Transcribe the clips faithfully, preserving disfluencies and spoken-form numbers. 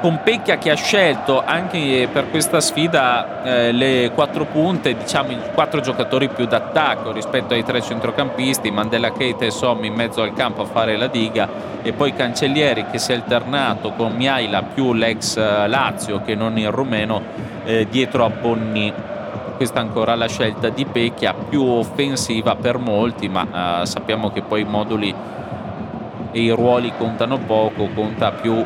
con Pecchia che ha scelto anche per questa sfida eh, le quattro punte, diciamo i quattro giocatori più d'attacco rispetto ai tre centrocampisti, Mandela Keita e Sommi in mezzo al campo a fare la diga, e poi Cancellieri che si è alternato con Miaila più l'ex Lazio che non il rumeno eh, dietro a Bonni. Questa ancora la scelta di Pecchia, più offensiva per molti, ma eh, sappiamo che poi i moduli e i ruoli contano poco, conta più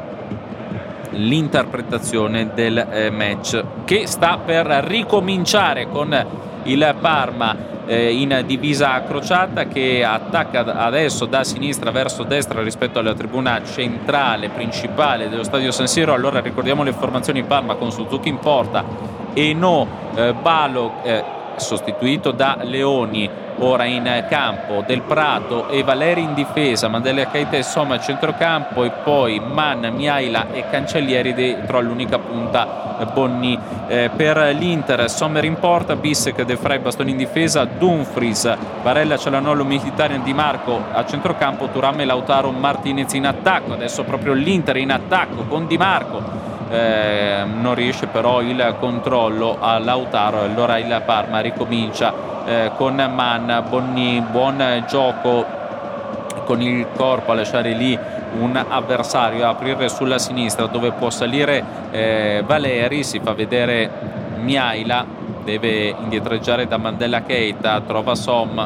l'interpretazione del eh, match, che sta per ricominciare con il Parma eh, in divisa crociata, che attacca adesso da sinistra verso destra rispetto alla tribuna centrale principale dello stadio San Siro. Allora ricordiamo le formazioni: Parma con Suzuki in porta, Eno, eh, Balo eh, sostituito da Leoni ora in campo, Del Prato e Valeri in difesa, Mandela Keita e Somma a centrocampo, e poi Man, Miaila e Cancellieri dietro all'unica punta Bonni. Eh, per l'Inter Sommer in porta, Bissek, De Vrij, Bastoni in difesa, Dumfries, Barella, Cialanoglu, Mkhitaryan, Di Marco a centrocampo, Thuram e Lautaro Martinez in attacco. Adesso proprio l'Inter in attacco con Di Marco. Eh, non riesce però il controllo a Lautaro, allora il Parma ricomincia eh, con Man, Bonni, buon gioco con il corpo a lasciare lì un avversario, a aprire sulla sinistra dove può salire eh, Valeri, si fa vedere Miaila, deve indietreggiare da Mandela Keita, trova Som.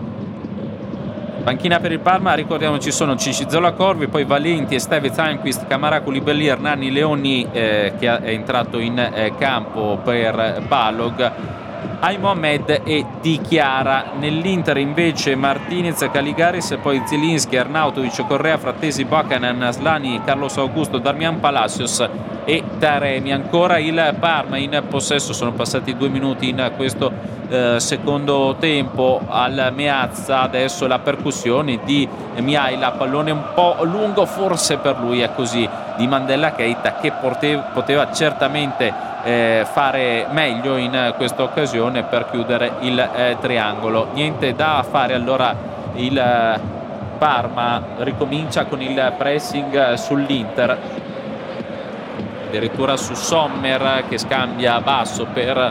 Panchina per il Parma, ricordiamo ci sono Cicizola, Corvi, poi Valenti, Estevez, Anquist, Camara, Koulibaly, Hernani, Leoni eh, che è entrato in eh, campo per Balog, Ai Mohamed e Di Chiara. Nell'Inter invece Martinez, Caligaris, poi Zielinski, Arnautovic, Correa, Frattesi, Buchanan, Aslani, Carlos Augusto, Darmian Palacios e Taremi. Ancora il Parma in possesso, sono passati due minuti in questo eh, secondo tempo al Meazza. Adesso la percussione di Miaila, pallone un po' lungo forse per lui, è così, di Mandela Keita, che poteva, poteva certamente eh, fare meglio in questa occasione per chiudere il eh, triangolo. Niente da fare, allora il eh, Parma ricomincia con il pressing sull'Inter, addirittura su Sommer che scambia basso per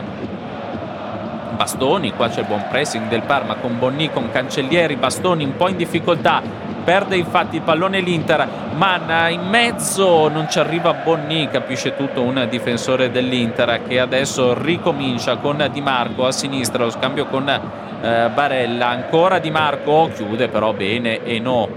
Bastoni. Qua c'è il buon pressing del Parma con Bonni, con Cancellieri, Bastoni un po' in difficoltà, perde infatti il pallone l'Inter, Manna in mezzo, non ci arriva Bonni, capisce tutto un difensore dell'Inter, che adesso ricomincia con Di Marco a sinistra, lo scambio con eh, Barella, ancora Di Marco, chiude però bene e no,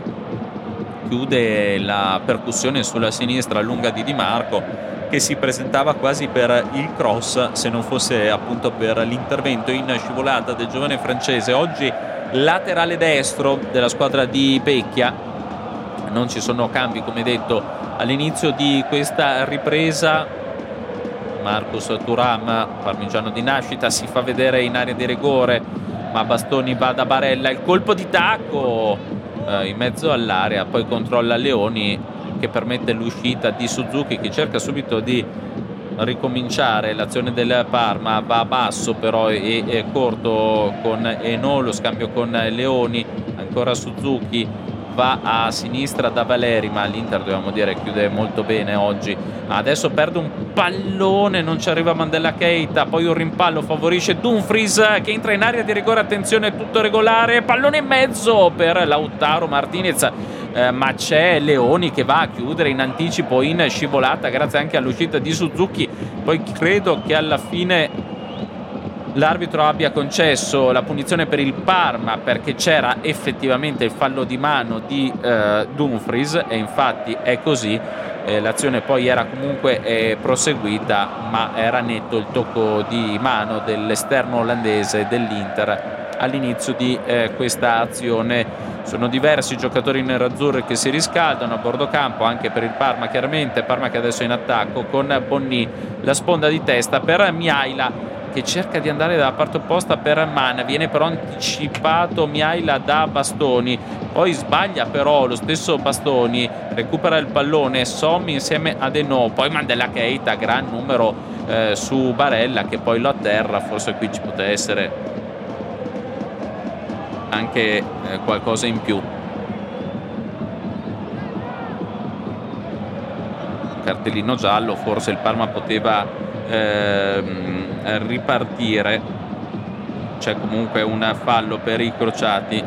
chiude la percussione sulla sinistra lunga di Di Marco, che si presentava quasi per il cross se non fosse appunto per l'intervento in scivolata del giovane francese, oggi laterale destro della squadra di Pecchia. Non ci sono cambi, come detto all'inizio di questa ripresa. Marcus Thuram, parmigiano di nascita, si fa vedere in area di rigore, ma Bastoni va da Barella, il colpo di tacco eh, in mezzo all'area, poi controlla Leoni che permette l'uscita di Suzuki, che cerca subito di ricominciare l'azione del Parma, va basso però e è corto con Eno, lo scambio con Leoni, ancora Suzuki, va a sinistra da Valeri, ma l'Inter dobbiamo dire chiude molto bene oggi. Adesso perde un pallone, non ci arriva Mandela Keita, poi un rimpallo favorisce Dumfries che entra in area di rigore, attenzione, tutto regolare, pallone in mezzo per Lautaro Martinez, eh, ma c'è Leoni che va a chiudere in anticipo in scivolata grazie anche all'uscita di Suzuki. Poi credo che alla fine l'arbitro abbia concesso la punizione per il Parma, perché c'era effettivamente il fallo di mano di eh, Dumfries, e infatti è così. Eh, l'azione poi era comunque eh, proseguita, ma era netto il tocco di mano dell'esterno olandese dell'Inter all'inizio di eh, questa azione. Sono diversi i giocatori nerazzurri che si riscaldano a bordo campo, anche per il Parma chiaramente. Parma che adesso è in attacco con Bonni, la sponda di testa per Miaila che cerca di andare dalla parte opposta per Man, viene però anticipato Miaila da Bastoni, poi sbaglia però lo stesso Bastoni, recupera il pallone Sommi insieme ad Eno, poi Mandela Keita, gran numero eh, su Barella che poi lo atterra. Forse qui ci poteva essere anche eh, qualcosa in più. cartellino giallo, forse il Parma poteva ehm, ripartire. C'è comunque un fallo per i crociati,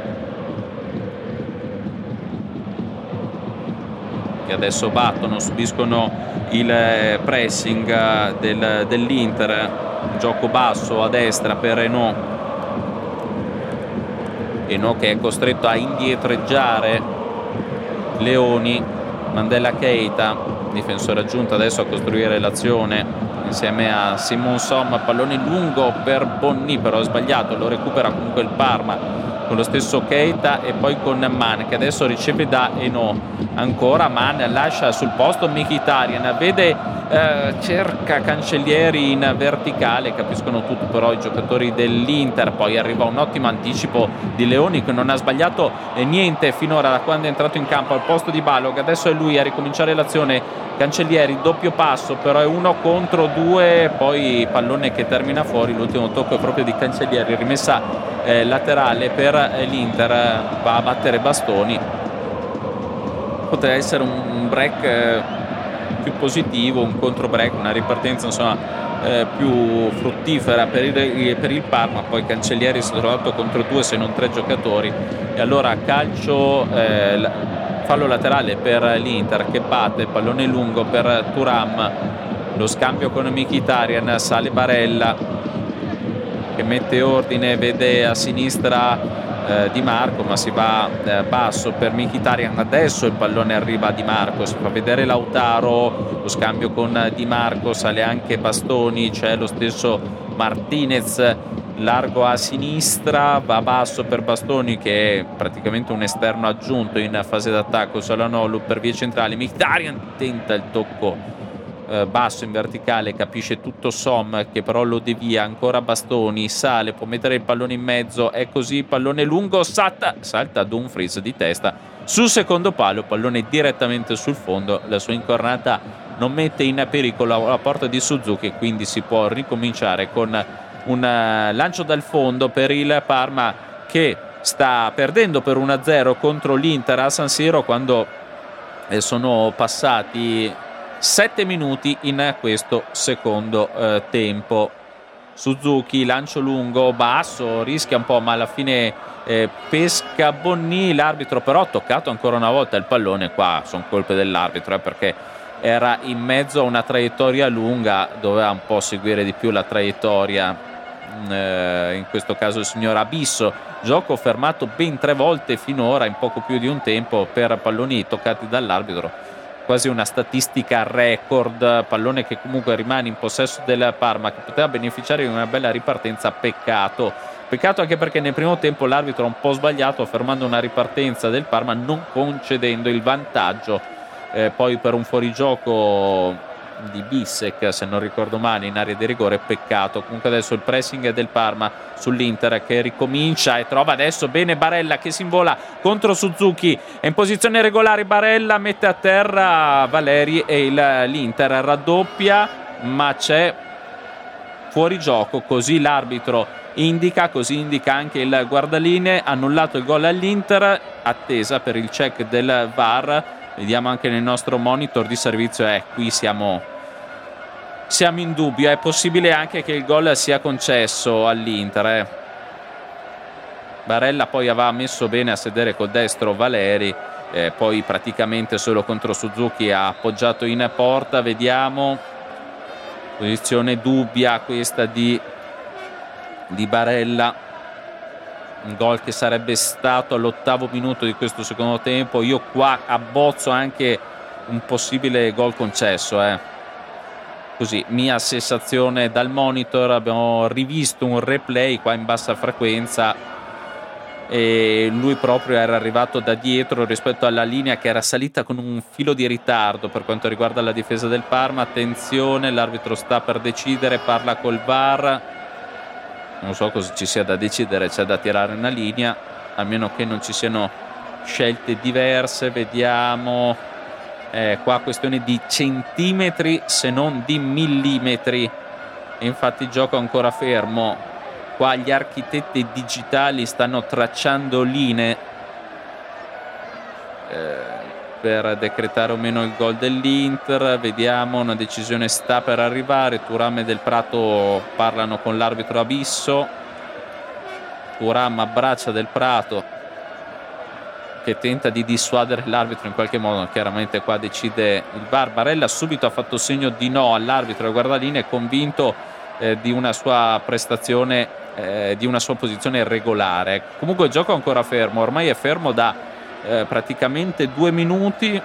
che adesso battono, subiscono il pressing del, dell'Inter. Gioco basso a destra per Renaud, Renaud che è costretto a indietreggiare Leoni. Mandela Keita, difensore aggiunto, adesso a costruire l'azione insieme a Simon Som. Pallone lungo per Bonni, però è sbagliato, lo recupera comunque il Parma con lo stesso Keita e poi con Man, che adesso riceve da Eno. Ancora Man, lascia sul posto Mkhitaryan, vede eh, cerca Cancellieri in verticale, capiscono tutto però i giocatori dell'Inter. Poi arriva un ottimo anticipo di Leoni, che non ha sbagliato niente finora da quando è entrato in campo al posto di Balog. Adesso è lui a ricominciare l'azione. Cancellieri, doppio passo, però è uno contro due, poi pallone che termina fuori. L'ultimo tocco è proprio di Cancellieri, rimessa eh, laterale per l'Inter, va a battere Bastoni. Potrebbe essere un break eh, più positivo, un contro break, una ripartenza insomma eh, più fruttifera per il, per il Parma. Poi Cancellieri si è trovato contro due se non tre giocatori, e allora calcio eh, fallo laterale per l'Inter che batte, pallone lungo per Thuram, lo scambio con Mkhitaryan, sale Barella che mette ordine, vede a sinistra eh, Di Marco, ma si va eh, basso per Mkhitaryan. Adesso il pallone arriva a Di Marco, si fa vedere Lautaro, lo scambio con Di Marco, sale anche Bastoni, c'è lo stesso Martinez largo a sinistra, va basso per Bastoni che è praticamente un esterno aggiunto in fase d'attacco. Çalhanoğlu per vie centrali, Mkhitaryan tenta il tocco eh, basso in verticale, capisce tutto Som che però lo devia. Ancora Bastoni, sale, può mettere il pallone in mezzo, è così, pallone lungo, salta, salta Dumfries di testa sul secondo palo, pallone direttamente sul fondo. La sua incornata non mette in pericolo la porta di Suzuki, quindi si può ricominciare con un lancio dal fondo per il Parma, che sta perdendo per uno a zero contro l'Inter a San Siro, quando sono passati sette minuti in questo secondo eh, tempo. Suzuki, lancio lungo, basso, rischia un po', ma alla fine eh, pesca Bonni. L'arbitro però ha toccato ancora una volta il pallone. Qua sono colpe dell'arbitro eh, perché era in mezzo a una traiettoria lunga, doveva un po' seguire di più la traiettoria. In questo caso il signor Abisso. Gioco fermato ben tre volte finora in poco più di un tempo per palloni toccati dall'arbitro, quasi una statistica record. Pallone che comunque rimane in possesso del Parma, che poteva beneficiare di una bella ripartenza. Peccato peccato anche perché nel primo tempo l'arbitro ha un po' sbagliato, fermando una ripartenza del Parma, non concedendo il vantaggio. Eh, poi per un fuorigioco di Bissek, se non ricordo male, in area di rigore. Peccato. Comunque adesso il pressing del Parma sull'Inter, che ricomincia e trova adesso bene Barella, che si invola contro Suzuki, è in posizione regolare Barella, mette a terra Valeri e il, l'Inter raddoppia, ma c'è fuorigioco, così l'arbitro indica, così indica anche il guardaline. Annullato il gol all'Inter, attesa per il check del V A R. Vediamo anche nel nostro monitor di servizio, eh, qui siamo, siamo in dubbio. È possibile anche che il gol sia concesso all'Inter. Eh. Barella poi aveva messo bene a sedere col destro Valeri, eh, poi praticamente solo contro Suzuki ha appoggiato in porta. Vediamo, posizione dubbia questa di, di Barella. Un gol che sarebbe stato all'ottavo minuto di questo secondo tempo. Io qua abbozzo anche un possibile gol concesso, eh. Così, mia sensazione dal monitor. Abbiamo rivisto un replay qua in bassa frequenza e lui proprio era arrivato da dietro rispetto alla linea, che era salita con un filo di ritardo per quanto riguarda la difesa del Parma. Attenzione, l'arbitro sta per decidere, parla col V A R. Non so cosa ci sia da decidere, c'è da tirare una linea, a meno che non ci siano scelte diverse. Vediamo, eh, qua questione di centimetri se non di millimetri, e infatti il gioco è ancora fermo. Qua gli architetti digitali stanno tracciando linee, eh, per decretare o meno il gol dell'Inter. Vediamo, una decisione sta per arrivare. Thuram e Del Prato parlano con l'arbitro Abisso. Thuram abbraccia Del Prato, che tenta di dissuadere l'arbitro in qualche modo. Chiaramente qua decide il V A R. Barella subito ha fatto segno di no all'arbitro, guardaline, convinto eh, di una sua prestazione, eh, di una sua posizione regolare. Comunque il gioco è ancora fermo, ormai è fermo da eh, praticamente due minuti.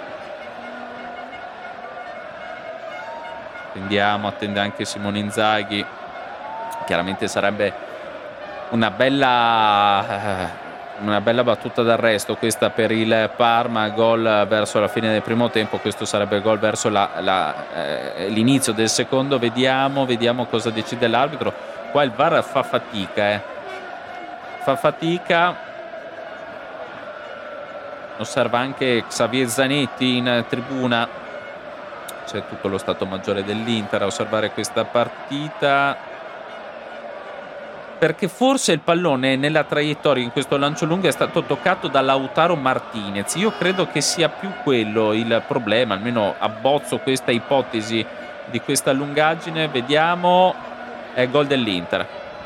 Attendiamo, attende anche Simone Inzaghi. Chiaramente sarebbe una bella una bella battuta d'arresto questa per il Parma, gol verso la fine del primo tempo. Questo sarebbe gol verso la, la, eh, l'inizio del secondo. Vediamo, vediamo cosa decide l'arbitro. Qua il V A R fa fatica eh. fa fatica osserva anche Xavier Zanetti in tribuna. C'è tutto lo stato maggiore dell'Inter a osservare questa partita, perché forse il pallone nella traiettoria in questo lancio lungo è stato toccato da Lautaro Martinez. Io credo che sia più quello il problema, almeno abbozzo questa ipotesi di questa lungaggine. Vediamo, è gol dell'Inter.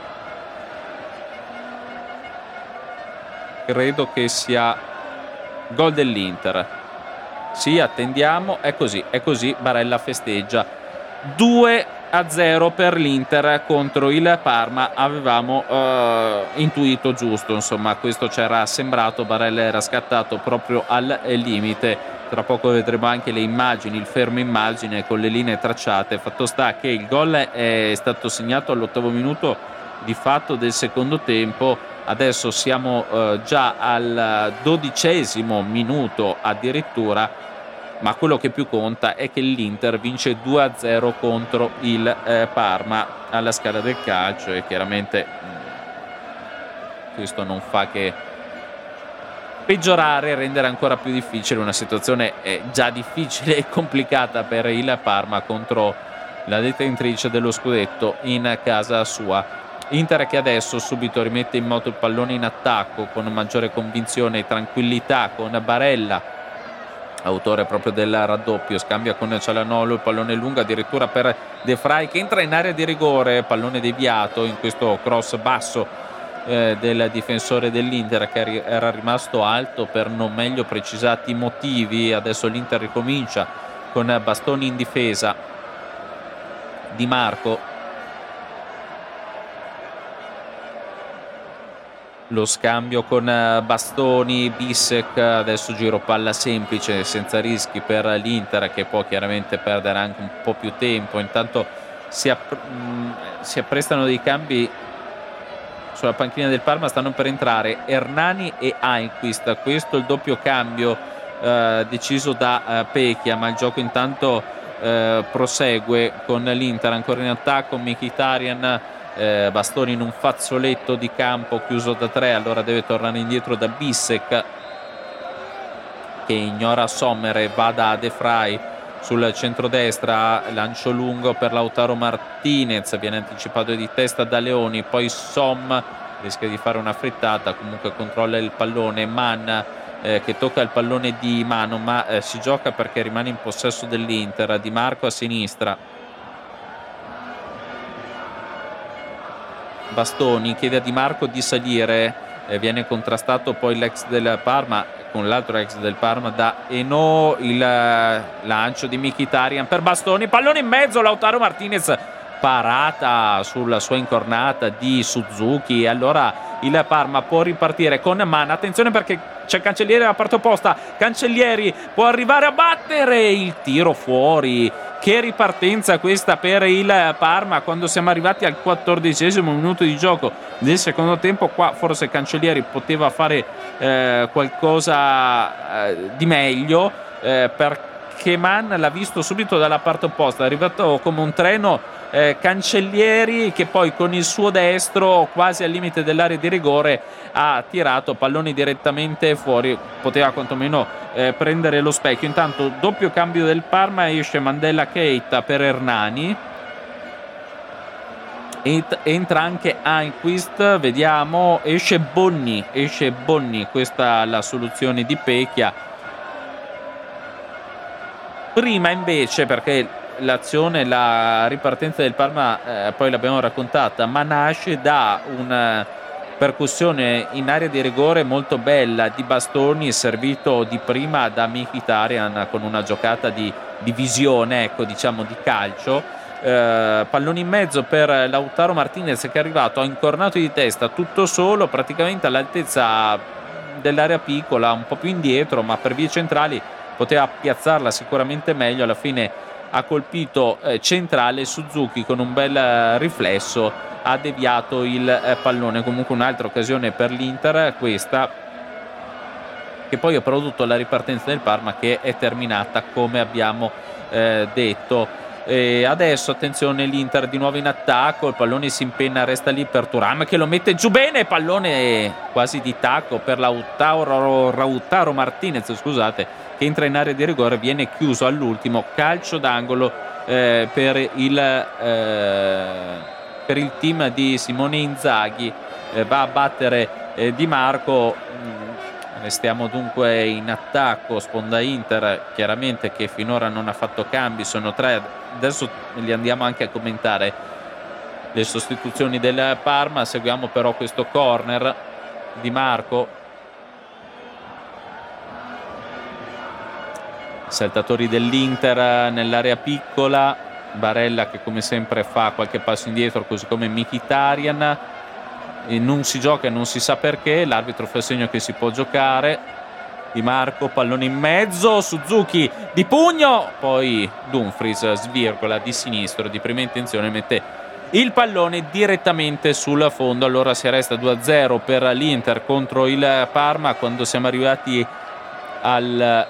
Credo che sia gol dell'Inter. Sì, attendiamo, è così, è così, Barella festeggia. due a zero per l'Inter contro il Parma. Avevamo uh, intuito giusto, insomma, questo c'era sembrato. Barella era scattato proprio al limite. Tra poco vedremo anche le immagini, il fermo immagine con le linee tracciate. Fatto sta che il gol è stato segnato all'ottavo minuto di fatto del secondo tempo. Adesso siamo uh, già al dodicesimo minuto addirittura, ma quello che più conta è che l'Inter vince due a zero contro il eh, Parma alla Scala del Calcio, e chiaramente mh, questo non fa che peggiorare e rendere ancora più difficile una situazione eh, già difficile e complicata per il Parma contro la detentrice dello scudetto in casa sua. Inter che adesso subito rimette in moto il pallone in attacco con maggiore convinzione e tranquillità, con Barella, autore proprio del raddoppio, scambia con Cialanoglu, il pallone lungo addirittura per De Vrij che entra in area di rigore, pallone deviato in questo cross basso eh, del difensore dell'Inter, che era rimasto alto per non meglio precisati motivi. Adesso l'Inter ricomincia con Bastoni in difesa, Di Marco, lo scambio con Bastoni, Bissek, adesso giro palla semplice senza rischi per l'Inter, che può chiaramente perdere anche un po' più tempo. Intanto si, app- si apprestano dei cambi sulla panchina del Parma, stanno per entrare Hernani e Almqvist. Questo è il doppio cambio eh, deciso da eh, Pecchia, ma il gioco intanto eh, prosegue con l'Inter ancora in attacco. Mkhitaryan, Eh, Bastoni in un fazzoletto di campo chiuso da tre, allora deve tornare indietro da Bissek che ignora Sommer e va da De Vrij sul centrodestra. Lancio lungo per Lautaro Martinez, viene anticipato di testa da Leoni, poi Som rischia di fare una frittata, comunque controlla il pallone. Mann eh, che tocca il pallone di mano, ma eh, si gioca perché rimane in possesso dell'Inter. Di Marco a sinistra, Bastoni chiede a Di Marco di salire, eh, viene contrastato poi l'ex del Parma con l'altro ex del Parma da Eno. Il eh, lancio di Mkhitaryan per Bastoni, pallone in mezzo, Lautaro Martinez, parata sulla sua incornata di Suzuki, e allora il Parma può ripartire con Mann. Attenzione perché c'è Cancellieri alla parte opposta, Cancellieri può arrivare a battere, il tiro fuori. Che ripartenza questa per il Parma quando siamo arrivati al quattordicesimo minuto di gioco del secondo tempo. Qua forse Cancellieri poteva fare eh, qualcosa eh, di meglio, eh, perché Mann l'ha visto subito dalla parte opposta, è arrivato come un treno eh, Cancellieri, che poi con il suo destro quasi al limite dell'area di rigore ha tirato palloni direttamente fuori, poteva quantomeno eh, prendere lo specchio. Intanto doppio cambio del Parma, esce Mandela Keita per Hernani, entra anche Almqvist, vediamo, esce Bonni, esce Bonni, questa è la soluzione di Pecchia. Prima invece, perché l'azione, la ripartenza del Parma eh, poi l'abbiamo raccontata, ma nasce da una percussione in area di rigore molto bella di Bastoni, servito di prima da Mkhitaryan con una giocata di, di visione, ecco, diciamo di calcio. Eh, pallone in mezzo per Lautaro Martinez, che è arrivato, ha incornato di testa tutto solo, praticamente all'altezza dell'area piccola, un po' più indietro, ma per vie centrali poteva piazzarla sicuramente meglio. Alla fine ha colpito eh, centrale, Suzuki con un bel eh, riflesso ha deviato il eh, pallone. Comunque un'altra occasione per l'Inter, questa, che poi ha prodotto la ripartenza del Parma, che è terminata come abbiamo eh, detto. E adesso attenzione, l'Inter di nuovo in attacco, il pallone si impenna, resta lì per Thuram che lo mette giù bene, pallone quasi di tacco per Lautaro, Lautaro Martinez, scusate, che entra in area di rigore, viene chiuso all'ultimo. Calcio d'angolo eh, per, il, eh, per il team di Simone Inzaghi, eh, va a battere eh, Di Marco. Restiamo dunque in attacco, sponda Inter chiaramente, che finora non ha fatto cambi, sono tre, adesso li andiamo anche a commentare le sostituzioni del Parma. Seguiamo però questo corner. Di Marco, saltatori dell'Inter nell'area piccola, Barella che come sempre fa qualche passo indietro, così come Mkhitaryan. E non si gioca e non si sa perché, l'arbitro fa segno che si può giocare. Di Marco, pallone in mezzo, Suzuki di pugno, poi Dumfries svirgola di sinistro, di prima intenzione mette il pallone direttamente sul fondo. Allora si resta due a zero per l'Inter contro il Parma, quando siamo arrivati al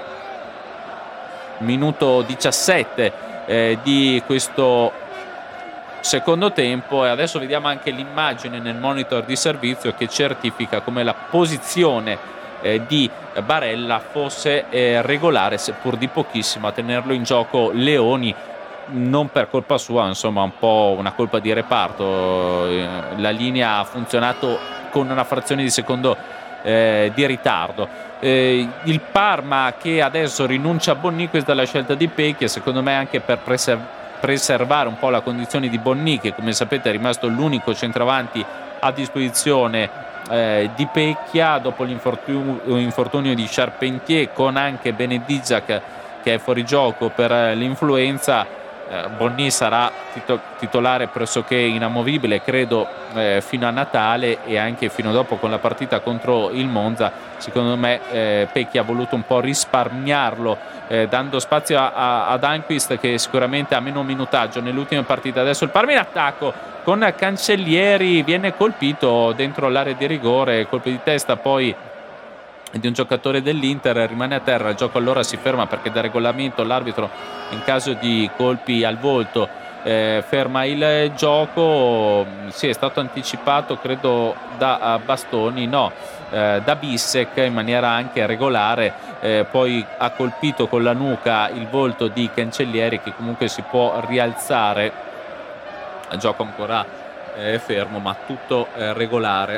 minuto diciassette eh, di questo secondo tempo. E adesso vediamo anche l'immagine nel monitor di servizio che certifica come la posizione eh, di Barella fosse eh, regolare, seppur di pochissimo. A tenerlo in gioco Leoni, non per colpa sua, insomma un po' una colpa di reparto. Eh, la linea ha funzionato con una frazione di secondo eh, di ritardo. Eh, il Parma che adesso rinuncia a Bonni, questa è la scelta di Pecchia, secondo me anche per preservare preservare un po' la condizione di Bonni, che come sapete è rimasto l'unico centravanti a disposizione eh, di Pecchia dopo l'infortunio di Charpentier, con anche Benedizak che è fuori gioco per l'influenza. eh, Bonni sarà tito- titolare pressoché inamovibile, credo, eh, fino a Natale e anche fino dopo con la partita contro il Monza. Secondo me eh, Pecchia ha voluto un po' risparmiarlo, Eh, dando spazio a, a, ad Anquist, che sicuramente ha meno minutaggio nelle ultime partite. Adesso il Parma in attacco con Cancellieri, viene colpito dentro l'area di rigore, colpo di testa poi di un giocatore dell'Inter, rimane a terra, il gioco allora si ferma perché da regolamento l'arbitro in caso di colpi al volto eh, ferma il gioco. Sì, è stato anticipato credo da Bastoni, no, eh, da Bissek in maniera anche regolare. Eh, poi ha colpito con la nuca il volto di Cancellieri, che comunque si può rialzare. Il gioco ancora eh, fermo, ma tutto eh, regolare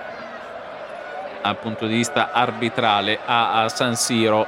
dal punto di vista arbitrale a, a San Siro.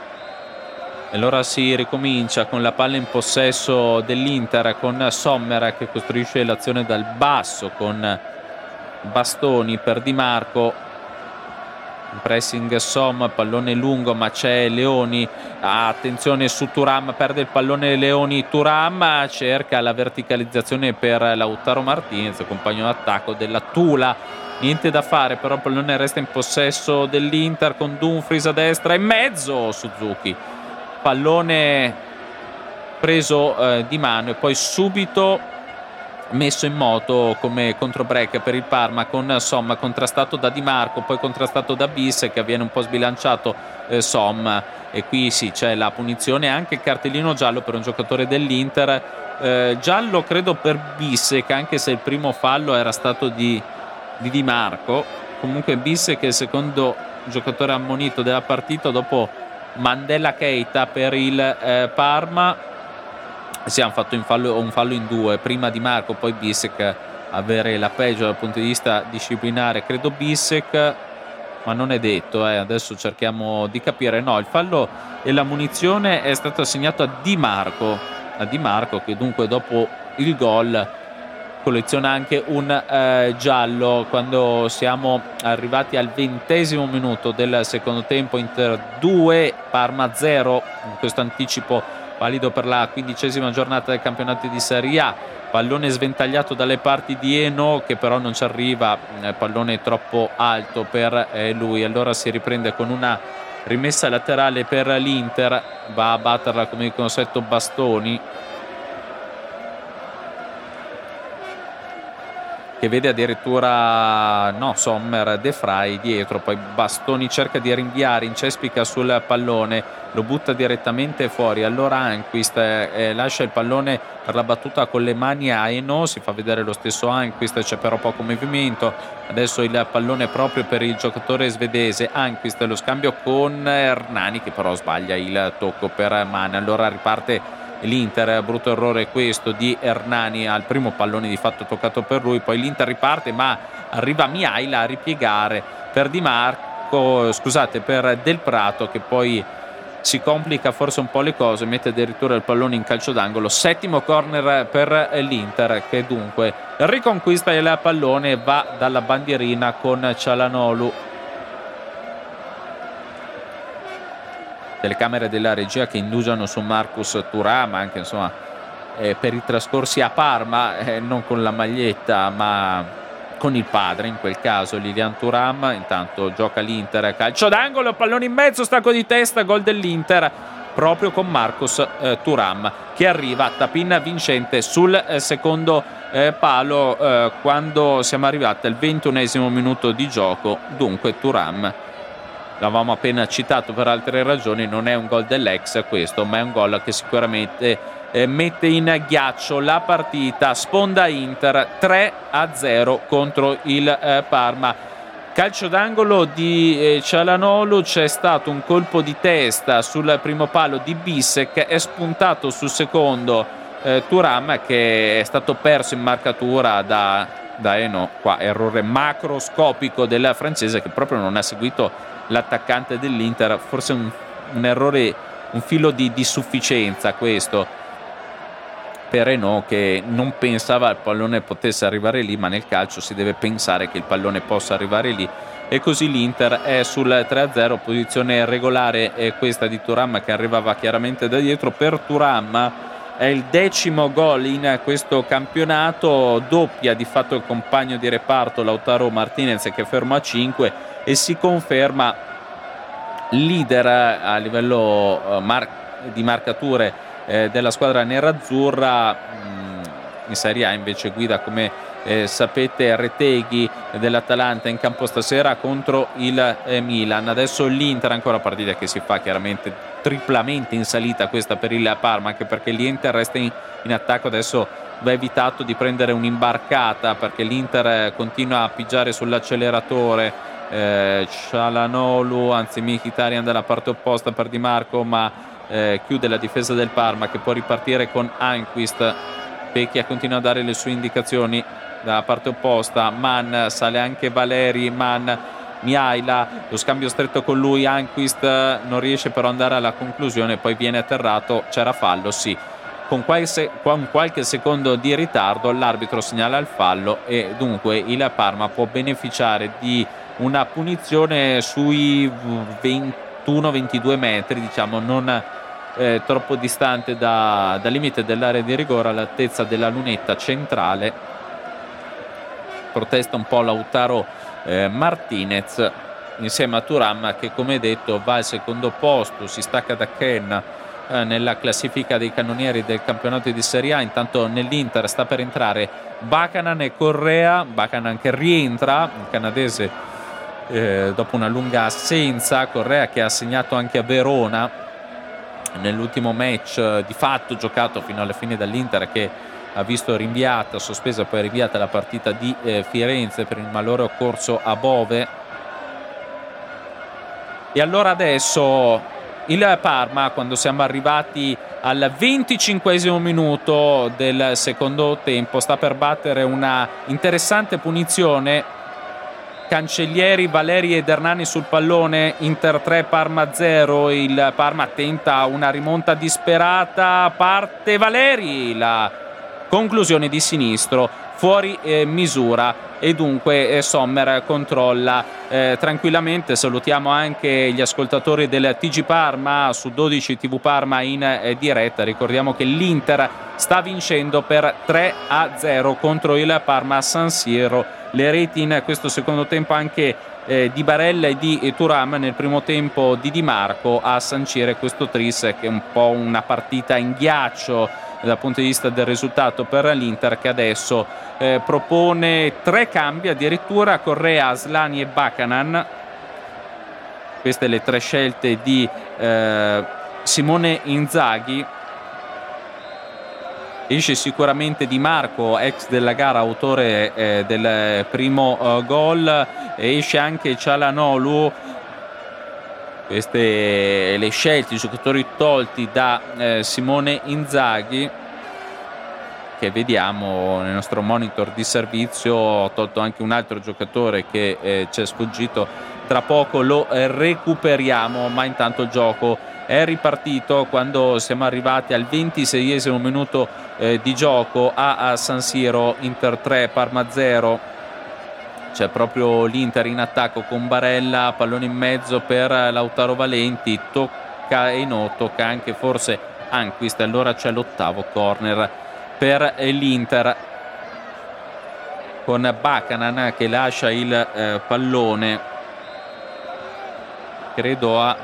E allora si ricomincia con la palla in possesso dell'Inter, con Sommer che costruisce l'azione dal basso con Bastoni per Di Marco. Pressing Som, pallone lungo, ma c'è Leoni, attenzione su Thuram, perde il pallone Leoni, Thuram cerca la verticalizzazione per Lautaro Martinez, compagno d'attacco della Tula, niente da fare, però il pallone resta in possesso dell'Inter con Dumfries a destra, in mezzo Suzuki, pallone preso eh, di mano e poi subito messo in moto come controbreak per il Parma con Som, contrastato da Di Marco, poi contrastato da Bis, che viene un po' sbilanciato eh, Som, e qui sì c'è la punizione, anche il cartellino giallo per un giocatore dell'Inter, eh, giallo credo per Bis, che anche se il primo fallo era stato di di, Di Marco, comunque Bis che è il secondo giocatore ammonito della partita dopo Mandela Keita per il eh, Parma. Si hanno fatto un fallo, un fallo in due, prima Di Marco poi Bissek avere la peggio dal punto di vista disciplinare, credo Bissek, ma non è detto, eh. Adesso cerchiamo di capire. No, il fallo e la munizione è stato assegnato a Di Marco, a Di Marco che dunque dopo il gol colleziona anche un eh, giallo. Quando siamo arrivati al ventesimo minuto del secondo tempo, Inter due, Parma zero, in questo anticipo valido per la quindicesima giornata del campionato di Serie A. Pallone sventagliato dalle parti di Eno, che però non ci arriva, eh, pallone troppo alto per eh, lui. Allora si riprende con una rimessa laterale per l'Inter, va a batterla come di consueto Bastoni, che vede addirittura no, Sommer, De Vrij dietro, poi Bastoni cerca di rinviare, incespica sul pallone, lo butta direttamente fuori. Allora Anquist eh, lascia il pallone per la battuta con le mani a Eno, si fa vedere lo stesso Anquist, c'è però poco movimento. Adesso il pallone proprio per il giocatore svedese Anquist, lo scambio con Hernani che però sbaglia il tocco per Mann. Allora riparte l'Inter, brutto errore questo di Hernani al primo pallone di fatto toccato per lui, poi l'Inter riparte ma arriva Mihaila a ripiegare per Di Marco, scusate, per Del Prato, che poi si complica forse un po' le cose, mette addirittura il pallone in calcio d'angolo. Settimo corner per l'Inter, che dunque riconquista il pallone e va dalla bandierina con Çalhanoğlu. Telecamere della regia che indugiano su Marcus Thuram, anche insomma eh, per i trascorsi a Parma, eh, non con la maglietta ma con il padre in quel caso, Lilian Thuram. Intanto gioca l'Inter, calcio d'angolo, pallone in mezzo, stacco di testa, gol dell'Inter proprio con Marcus eh, Thuram, che arriva tapin vincente sul eh, secondo eh, palo eh, quando siamo arrivati al ventunesimo minuto di gioco. Dunque Thuram, l'avevamo appena citato per altre ragioni, non è un gol dell'ex questo, ma è un gol che sicuramente eh, mette in ghiaccio la partita. Sponda Inter tre a zero contro il eh, Parma. Calcio d'angolo di eh, Çalhanoğlu, c'è stato un colpo di testa sul primo palo di Bissek, è spuntato sul secondo eh, Thuram, che è stato perso in marcatura da, da Eno. Qua errore macroscopico del francese, che proprio non ha seguito l'attaccante dell'Inter, forse un, un errore, un filo di, di sufficienza questo per Eno, che non pensava il pallone potesse arrivare lì, ma nel calcio si deve pensare che il pallone possa arrivare lì, e così l'Inter è sul tre a zero. Posizione regolare è questa di Thuram, che arrivava chiaramente da dietro. Per Thuram è il decimo gol in questo campionato, doppia di fatto il compagno di reparto Lautaro Martinez, che ferma a cinque, e si conferma leader a livello uh, mar- di marcature eh, della squadra nerazzurra. Mm, in Serie A invece guida, come eh, sapete, Retegui dell'Atalanta in campo stasera contro il eh, Milan. Adesso l'Inter, ancora partita che si fa chiaramente triplamente in salita questa per il Parma, anche perché l'Inter resta in, in attacco. Adesso va evitato di prendere un'imbarcata, perché l'Inter continua a pigiare sull'acceleratore. eh, Çalhanoğlu, anzi Mkhitaryan dalla parte opposta per Di Marco, ma eh, chiude la difesa del Parma, che può ripartire con Anquist. Pecchia continua a dare le sue indicazioni dalla parte opposta. Mann, sale anche Valeri, Mann, Mihaila, lo scambio stretto con lui, Anquist non riesce però ad andare alla conclusione, poi viene atterrato. C'era fallo, sì, con qualche, con qualche secondo di ritardo l'arbitro segnala il fallo, e dunque il Parma può beneficiare di una punizione sui ventuno ventidue metri, diciamo non eh, troppo distante da, dal limite dell'area di rigore, all'altezza della lunetta centrale. Protesta un po' Lautaro eh, Martinez insieme a Thuram, che come detto va al secondo posto, si stacca da Ken eh, nella classifica dei cannonieri del campionato di Serie A. Intanto nell'Inter sta per entrare Buchanan e Correa. Buchanan che rientra, il canadese, eh, dopo una lunga assenza. Correa che ha segnato anche a Verona nell'ultimo match eh, di fatto giocato fino alla fine dall'Inter, che ha visto rinviata, sospesa poi rinviata la partita di eh, Firenze per il malore occorso a Bove. E allora adesso il Parma, quando siamo arrivati al venticinquesimo minuto del secondo tempo, sta per battere una interessante punizione Cancellieri, Valeri ed Hernani sul pallone, Inter tre, Parma zero, il Parma tenta una rimonta disperata, parte Valeri, la conclusione di sinistro, fuori eh, misura e dunque eh, Sommer controlla eh, tranquillamente. Salutiamo anche gli ascoltatori del T G Parma su dodici tivù Parma in eh, diretta. Ricordiamo che l'Inter sta vincendo per tre a zero contro il Parma a San Siro. Le reti in questo secondo tempo anche eh, di Barella e di eh, Thuram, nel primo tempo di Di Marco, a sancire questo tris che è un po' una partita in ghiaccio dal punto di vista del risultato per l'Inter, che adesso eh, propone tre cambi addirittura: Correa, Aslani e Bakanan. Queste le tre scelte di eh, Simone Inzaghi. Esce sicuramente Di Marco, ex della gara, autore eh, del primo eh, gol, e esce anche Çalhanoğlu. Queste le scelte, i giocatori tolti da eh, Simone Inzaghi, che vediamo nel nostro monitor di servizio. Ho tolto anche un altro giocatore che eh, ci è sfuggito, tra poco lo eh, recuperiamo, ma intanto il gioco è ripartito quando siamo arrivati al ventiseiesimo minuto eh, di gioco a, a San Siro. Inter tre, Parma zero. C'è proprio l'Inter in attacco con Barella, pallone in mezzo per Lautaro Valenti, tocca e no, tocca anche forse Anquist. Allora c'è l'ottavo corner per l'Inter con Bakanan che lascia il eh, pallone, credo a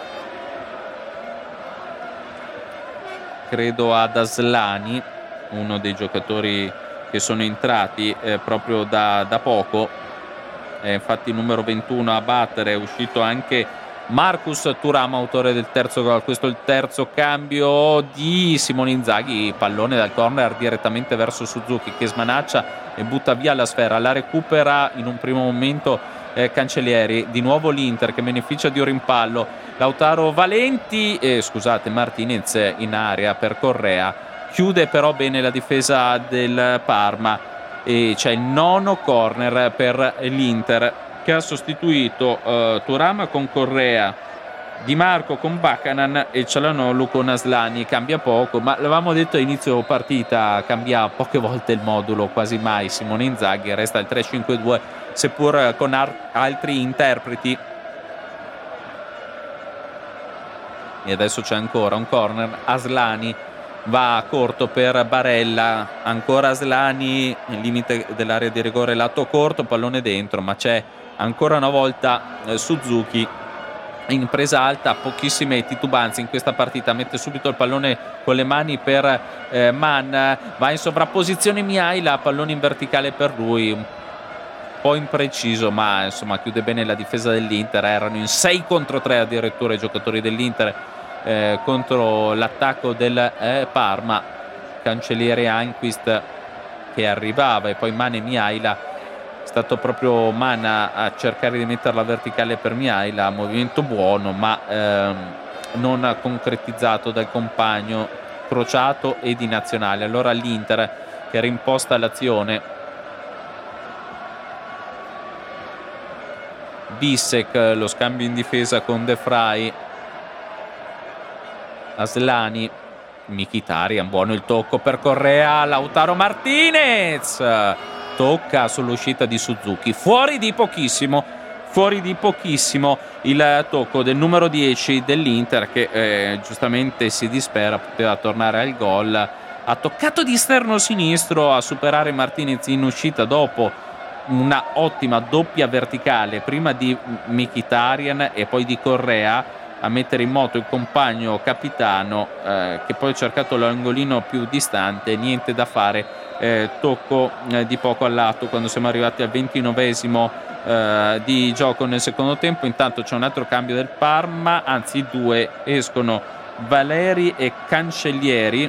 credo ad Aslani, uno dei giocatori che sono entrati eh, proprio da, da poco. Eh, infatti il numero ventuno a battere è uscito anche Marcus Thuram, autore del terzo gol. Questo è il terzo cambio di Simone Inzaghi, pallone dal corner direttamente verso Suzuki, che smanaccia e butta via la sfera. La recupera in un primo momento eh, Cancellieri, di nuovo l'Inter che beneficia di un rimpallo. Lautaro Valenti, eh, scusate Martinez in area per Correa, chiude però bene la difesa del Parma e c'è il nono corner per l'Inter, che ha sostituito uh, Thuram con Correa, Di Marco con Bakanan e Çalhanoğlu con Aslani. Cambia poco, ma l'avevamo detto a inizio partita, cambia poche volte il modulo, quasi mai Simone Inzaghi. Resta il tre cinque due, seppur con ar- altri interpreti. E adesso c'è ancora un corner. Aslani va a corto per Barella, ancora Aslani, il limite dell'area di rigore lato corto, pallone dentro, ma c'è ancora una volta eh, Suzuki in presa alta, pochissime titubanze in questa partita, mette subito il pallone con le mani per eh, Mann, va in sovrapposizione Mihaila, pallone in verticale per lui, un po' impreciso, ma insomma chiude bene la difesa dell'Inter. Erano in sei contro tre addirittura i giocatori dell'Inter Eh, contro l'attacco del eh, Parma. Cancelliere, Anquist che arrivava e poi Mane Mihaila. È stato proprio Mana a cercare di metterla verticale per Mihaila, movimento buono ma ehm, non concretizzato dal compagno Crociato e di Nazionale. Allora l'Inter che rimposta l'azione. Bissek, lo scambio in difesa con De Vrij. Aslani, Mkhitaryan, buono il tocco per Correa, Lautaro Martinez tocca sull'uscita di Suzuki, fuori di pochissimo, fuori di pochissimo il tocco del numero dieci dell'Inter che eh, giustamente si dispera, poteva tornare al gol, ha toccato di esterno sinistro a superare Martinez in uscita dopo una ottima doppia verticale prima di Mkhitaryan e poi di Correa a mettere in moto il compagno capitano eh, che poi ha cercato l'angolino più distante. Niente da fare, eh, tocco eh, di poco al lato quando siamo arrivati al ventinovesimo eh, di gioco nel secondo tempo. Intanto c'è un altro cambio del Parma, anzi due, escono Valeri e Cancellieri,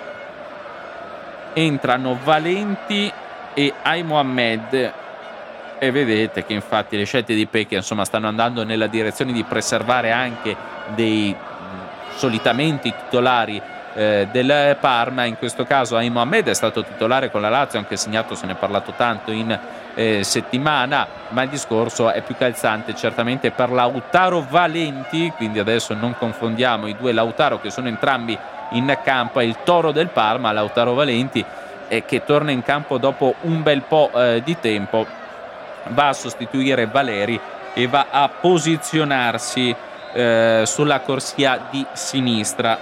entrano Valenti e Ai Mohamed. E vedete che infatti le scelte di Pecchia insomma stanno andando nella direzione di preservare anche dei mh, solitamente titolari eh, del Parma. In questo caso Ain Mohamed è stato titolare con la Lazio, anche segnato, se ne è parlato tanto in eh, settimana, ma il discorso è più calzante certamente per Lautaro Valenti, quindi adesso non confondiamo i due Lautaro che sono entrambi in campo. È il toro del Parma, Lautaro Valenti, eh, che torna in campo dopo un bel po' eh, di tempo, va a sostituire Valeri e va a posizionarsi eh, sulla corsia di sinistra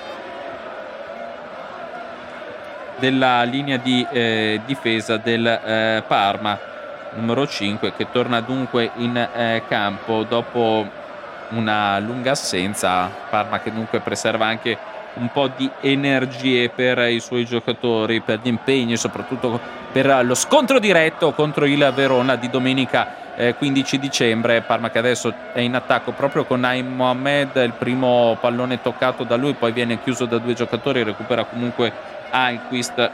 della linea di eh, difesa del eh, Parma, numero cinque, che torna dunque in eh, campo dopo una lunga assenza. Parma che dunque preserva anche un po' di energie per i suoi giocatori, per gli impegni, soprattutto per lo scontro diretto contro il Verona di domenica eh, quindici dicembre. Parma che adesso è in attacco proprio con Ain Mohamed, il primo pallone toccato da lui, poi viene chiuso da due giocatori, recupera comunque Alquist,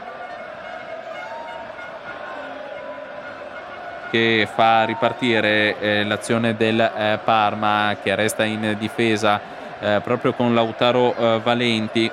che fa ripartire eh, l'azione del eh, Parma, che resta in difesa eh, proprio con Lautaro eh, Valenti,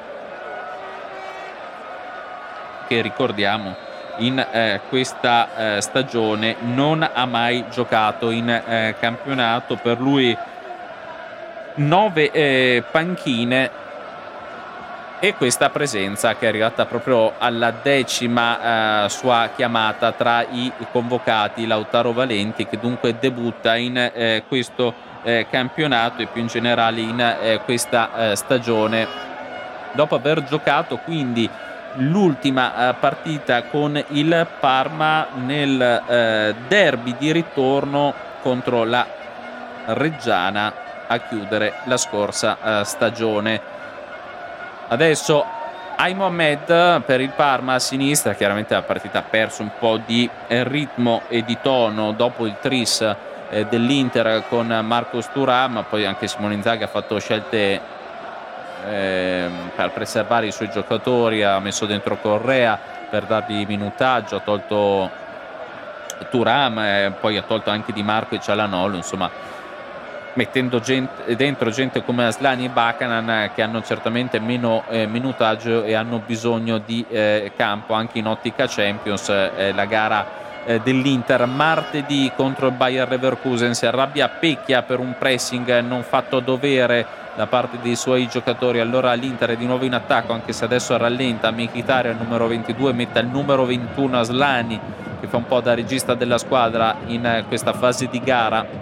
che ricordiamo in eh, questa eh, stagione non ha mai giocato in eh, campionato. Per lui nove eh, panchine, e questa presenza che è arrivata proprio alla decima eh, sua chiamata tra i convocati, Lautaro Valenti, che dunque debutta in eh, questo eh, campionato e più in generale in eh, questa eh, stagione, dopo aver giocato quindi l'ultima eh, partita con il Parma nel eh, derby di ritorno contro la Reggiana a chiudere la scorsa eh, stagione. Adesso Ain Mohamed per il Parma a sinistra. Chiaramente la partita ha perso un po' di ritmo e di tono dopo il tris eh, dell'Inter con Marcos Thuram, ma poi anche Simone Inzaghi ha fatto scelte eh, per preservare i suoi giocatori, ha messo dentro Correa per dargli minutaggio, ha tolto Thuram e poi ha tolto anche Di Marco e Cialanoglu, insomma mettendo gente, dentro gente come Aslani e Bakanan, che hanno certamente meno eh, minutaggio e hanno bisogno di eh, campo anche in ottica Champions. Eh, la gara eh, dell'Inter martedì contro il Bayer Leverkusen, si arrabbia Pecchia per un pressing non fatto a dovere da parte dei suoi giocatori. Allora l'Inter è di nuovo in attacco, anche se adesso rallenta. Mkhitaryan, il numero ventidue, mette il numero ventuno Aslani, che fa un po' da regista della squadra in questa fase di gara.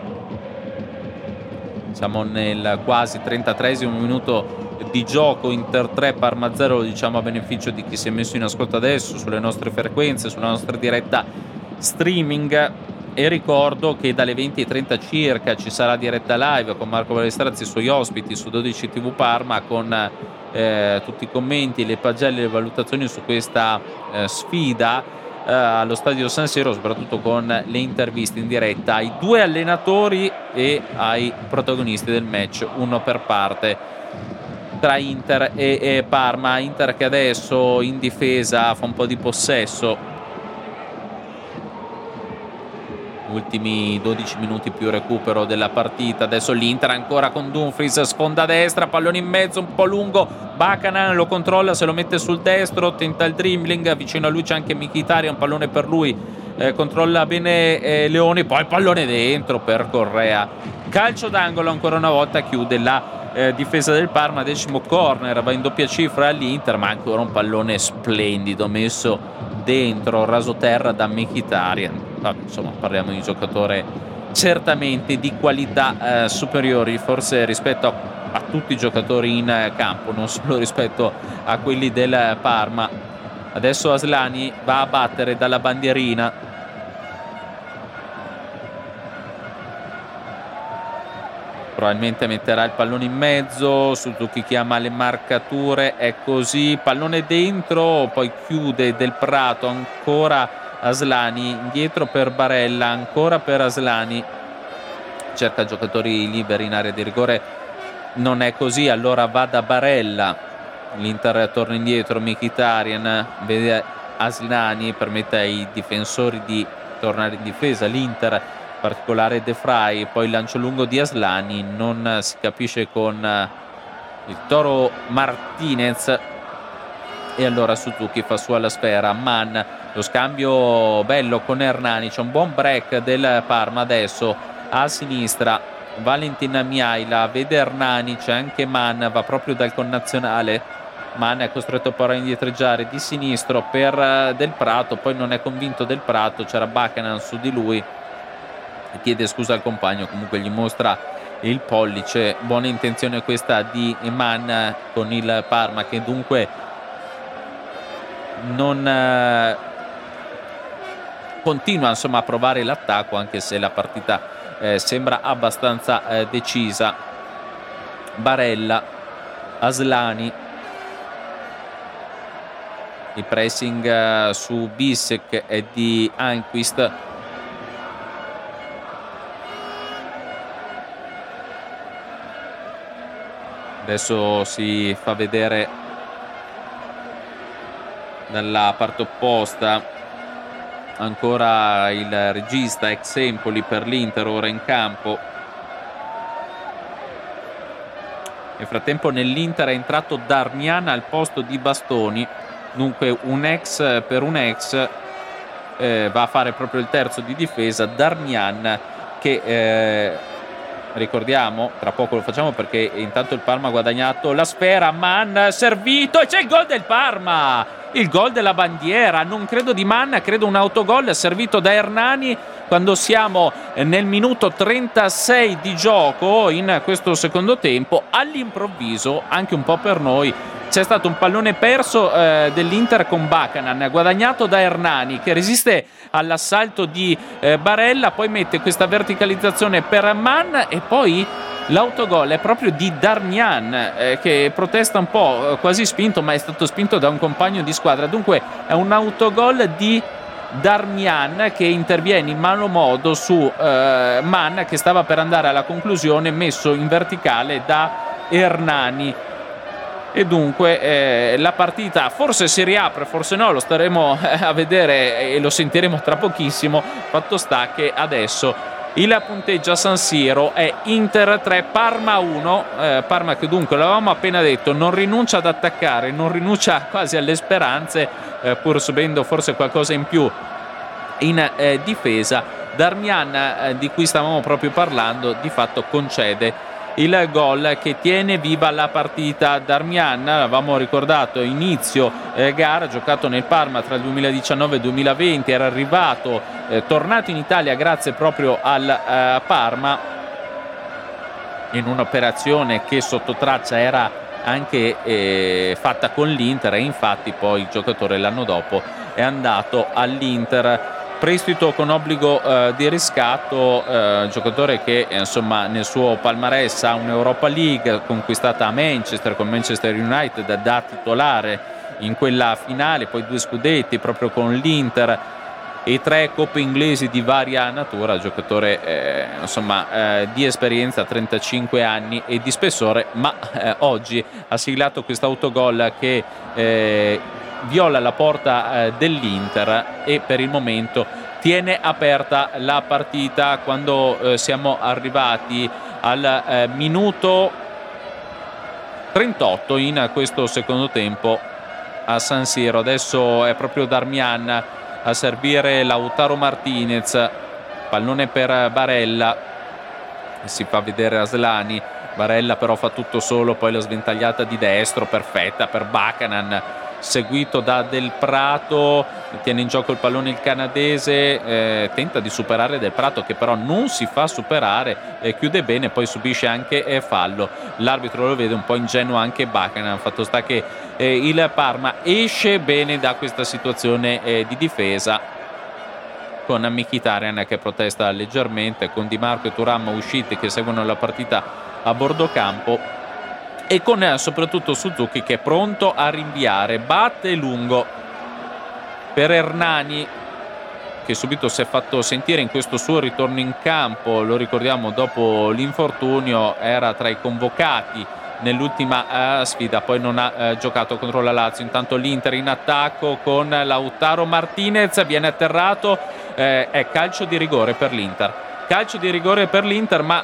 Siamo nel quasi trentatreesimo minuto di gioco, Inter tre Parma zero, lo diciamo a beneficio di chi si è messo in ascolto adesso sulle nostre frequenze, sulla nostra diretta streaming. E ricordo che dalle venti e trenta circa ci sarà diretta live con Marco Balestrazzi e i suoi ospiti su dodici tivù Parma, con eh, tutti i commenti, le pagelle, le valutazioni su questa eh, sfida Uh, allo stadio San Siro, soprattutto con le interviste in diretta ai due allenatori e ai protagonisti del match, uno per parte, tra Inter e, e Parma. Inter che adesso in difesa fa un po' di possesso, ultimi dodici minuti più recupero della partita. Adesso l'Inter ancora con Dumfries, sfonda a destra, pallone in mezzo un po' lungo, Bakanan lo controlla, se lo mette sul destro, tenta il dribbling, vicino a lui c'è anche Mkhitaryan, un pallone per lui, eh, controlla bene eh, Leoni, poi pallone dentro per Correa, calcio d'angolo ancora una volta, chiude la eh, difesa del Parma. Decimo corner, va in doppia cifra all'Inter, ma ancora un pallone splendido messo dentro, raso terra da Mkhitaryan. Vabbè, insomma, parliamo di un giocatore certamente di qualità eh, superiori, forse rispetto a, a tutti i giocatori in eh, campo, non solo rispetto a quelli del Parma. Adesso Aslani va a battere dalla bandierina, probabilmente metterà il pallone in mezzo, Suzuki chiama le marcature, è così, pallone dentro, poi chiude Del Prato, ancora Aslani, indietro per Barella, ancora per Aslani, cerca giocatori liberi in area di rigore, non è così, allora va da Barella, l'Inter torna indietro, Mkhitaryan vede Aslani, permette ai difensori di tornare in difesa, l'Inter in particolare De Vrij, poi il lancio lungo di Aslani, non si capisce con il Toro Martinez, e allora Suzuki fa sua la sfera. Mann, lo scambio bello con Hernani, c'è un buon break del Parma adesso a sinistra. Valentin Miaila vede Hernani, c'è anche Mann, va proprio dal connazionale. Mann è costretto però a indietreggiare di sinistro per Del Prato, poi non è convinto Del Prato, c'era Buchanan su di lui, chiede scusa al compagno, comunque gli mostra il pollice. Buona intenzione questa di Mann con il Parma, che dunque non eh, continua insomma a provare l'attacco, anche se la partita eh, sembra abbastanza eh, decisa. Barella, Aslani, il pressing eh, su Bissek e di Anquist. Adesso si fa vedere dalla parte opposta ancora il regista ex Empoli per l'Inter, ora in campo. Nel frattempo nell'Inter è entrato Darmian al posto di Bastoni, dunque un ex per un ex, eh, va a fare proprio il terzo di difesa. Darmian che eh, ricordiamo, tra poco lo facciamo perché intanto il Parma ha guadagnato la sfera. Mann servito e c'è il gol del Parma, il gol della bandiera, non credo di Mann, credo un autogol servito da Hernani quando siamo nel minuto trentasei di gioco in questo secondo tempo. All'improvviso, anche un po' per noi, c'è stato un pallone perso eh, dell'Inter con Buchanan, guadagnato da Hernani che resiste all'assalto di eh, Barella, poi mette questa verticalizzazione per Mann e poi l'autogol è proprio di Darmian eh, che protesta un po', eh, quasi spinto, ma è stato spinto da un compagno di squadra. Dunque è un autogol di Darmian che interviene in malo modo su eh, Mann, che stava per andare alla conclusione, messo in verticale da Hernani. E dunque eh, la partita forse si riapre, forse no, lo staremo a vedere e lo sentiremo tra pochissimo. Fatto sta che adesso il punteggio a San Siro è Inter tre, Parma uno. eh, Parma che dunque, l'avevamo appena detto, non rinuncia ad attaccare, non rinuncia quasi alle speranze, eh, pur subendo forse qualcosa in più in eh, difesa. Darmian, eh, di cui stavamo proprio parlando, di fatto concede il gol che tiene viva la partita. Darmian, l'avevamo ricordato, inizio eh, gara, giocato nel Parma tra il duemiladiciannove e il duemilaventi, era arrivato, eh, tornato in Italia grazie proprio al eh, Parma, in un'operazione che sotto traccia era anche eh, fatta con l'Inter, e infatti poi il giocatore l'anno dopo è andato all'Inter. Prestito con obbligo eh, di riscatto, eh, giocatore che insomma nel suo palmarès ha un'Europa League conquistata a Manchester con Manchester United da titolare in quella finale, poi due scudetti proprio con l'Inter e tre coppe inglesi di varia natura. Giocatore eh, insomma eh, di esperienza, trentacinque anni e di spessore, ma eh, oggi ha siglato questo autogol che eh, viola la porta eh, dell'Inter e per il momento tiene aperta la partita. Quando eh, siamo arrivati al eh, minuto trentotto in questo secondo tempo a San Siro, adesso è proprio Darmian a servire Lautaro Martinez, pallone per Barella, si fa vedere Aslani. Barella però fa tutto solo, poi la sventagliata di destro perfetta per Buchanan, seguito da Del Prato, tiene in gioco il pallone il canadese, eh, tenta di superare Del Prato che però non si fa superare, eh, chiude bene, poi subisce anche eh, fallo. L'arbitro lo vede un po' ingenuo anche Buchanan. Fatto sta che eh, il Parma esce bene da questa situazione eh, di difesa, con Mkhitaryan che protesta leggermente, con Di Marco e Thuram usciti che seguono la partita a bordo campo, e con eh, soprattutto Suzuki che è pronto a rinviare. Batte lungo per Hernani, che subito si è fatto sentire in questo suo ritorno in campo. Lo ricordiamo, dopo l'infortunio era tra i convocati nell'ultima eh, sfida, poi non ha eh, giocato contro la Lazio. Intanto l'Inter in attacco con Lautaro Martinez, viene atterrato, eh, è calcio di rigore per l'Inter calcio di rigore per l'Inter, ma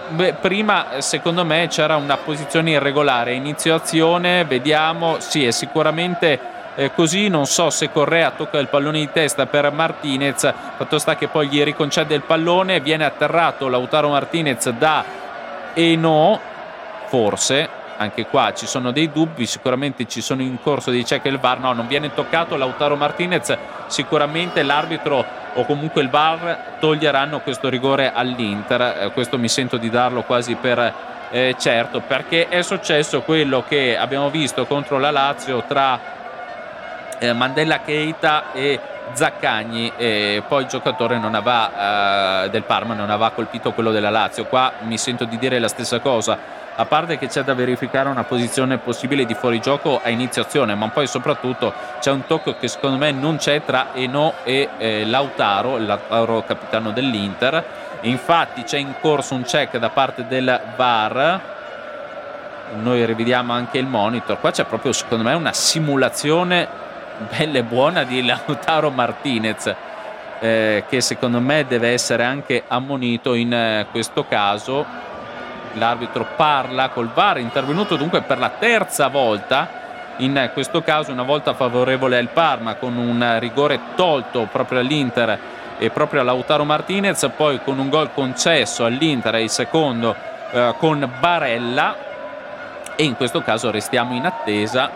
Beh, prima secondo me c'era una posizione irregolare, inizio azione, vediamo, sì, è sicuramente eh, così, non so se Correa tocca il pallone di testa per Martinez, fatto sta che poi gli riconcede il pallone, viene atterrato Lautaro Martinez da Eno, forse, anche qua ci sono dei dubbi, sicuramente ci sono in corso dei check il V A R, no, non viene toccato Lautaro Martinez, sicuramente l'arbitro o comunque il V A R toglieranno questo rigore all'Inter, eh, questo mi sento di darlo quasi per eh, certo, perché è successo quello che abbiamo visto contro la Lazio tra eh, Mandella Keita e Zaccagni, e poi il giocatore non aveva, eh, del Parma non aveva colpito quello della Lazio. Qua mi sento di dire la stessa cosa, a parte che c'è da verificare una posizione possibile di fuorigioco a inizio azione, ma poi soprattutto c'è un tocco che secondo me non c'è tra Eno e eh, Lautaro, Lautaro capitano dell'Inter. Infatti c'è in corso un check da parte del V A R, noi rivediamo anche il monitor, qua c'è proprio secondo me una simulazione bella e buona di Lautaro Martinez, eh, che secondo me deve essere anche ammonito in eh, questo caso. L'arbitro parla col V A R, intervenuto dunque per la terza volta, in questo caso una volta favorevole al Parma con un rigore tolto proprio all'Inter e proprio a Lautaro Martinez, poi con un gol concesso all'Inter, il secondo eh, con Barella, e in questo caso restiamo in attesa